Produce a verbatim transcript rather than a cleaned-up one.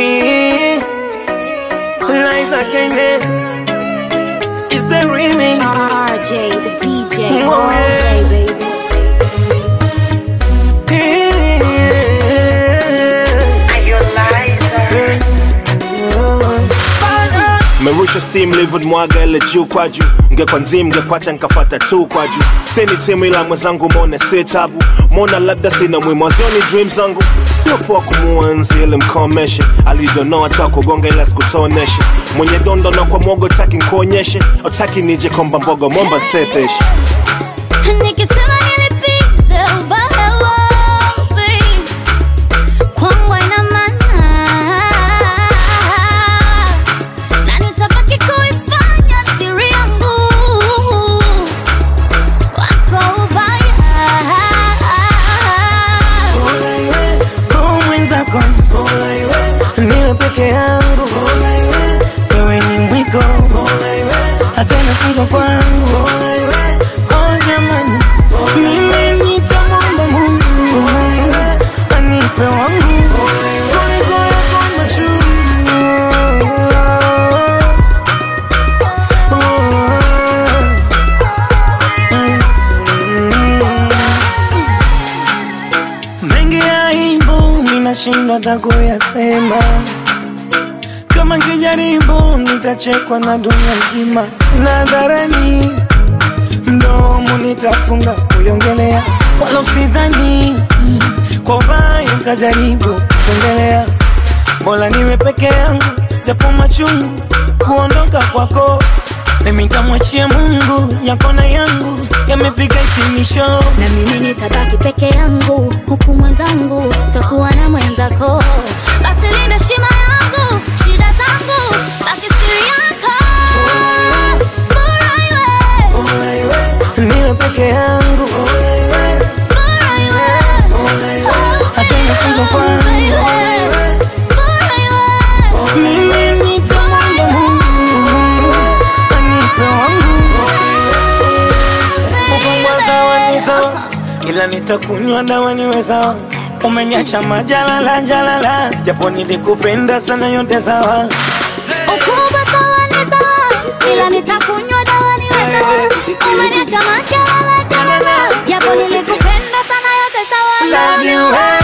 Liza Kane is the remix. R J, the D J, Oh, all yeah. day, baby. Merusha steam livid mwaga ile juu kwa juu. Ngekwa nzim ngekwacha nkafata tu kwa juu. Sini timu ila mwenzangu mone si tabu. Mona labda sina mwimu wazioni dreams zangu. Sio poa kumuanzi ile mkomeshe. Alidonoa toa kugonga ila sikutoneshe. Mwenye dondo na kwa mwogo taki nkuonyeshe. Otaki nije komba mbogo momba nsepeshe. Nikisema nilipize ubaya wapi, kwangu ina maana, na nitabaki kuifanya siri yangu wako ubaya. Bola iwe, kwa mwenzako. Bola iwe, niwe peke yangu. Bola iwe, wewe ni mwiko. Bola iwe, hata inafunzwa kwangu. Bola iwe, oh jamani, mimi nitamwomba Mungu. Bola iwe, anipe wangu. Kuliko yako machungu. Mengi ya aibu ninashindwa hata kuyasema. Kama nikijaribu nitachekwa na dunia nzima. Nadharani mdomo nitafunga kuiongelea, wala usidhani kwa ubaya nitajaribu kuongelea. Bora niwe peke yangu japo machungu kuondoka kwako. Mimi nitamwachia Mungu, yako na yangu yamefika hitimisho. Na mimi nitabaki peke yangu, huku mwenzangu takuwa na mwenzako. Basi linda shima yangu, shida zangu, baki siri yako. Bora iwe, Bola iwe, niwe peke yangu. Bola iwe, bora iwe, bola iwe, hata inafunzwa kwangu. Bola iwe, bora iwe. mimi nitamwomba Mungu anipe wangu. Kufungwa sawa ni sawa, ila nitakunywa dawa niwe sawa. Umeniacha majalala jalala, japo nilikupenda sana yote sawa. Ukubwa sawa ni sawa, ila nitakunywa dawa niwe sawa. Umeniacha majalala jalala, japo nilikupenda sana yote sawa. Love you.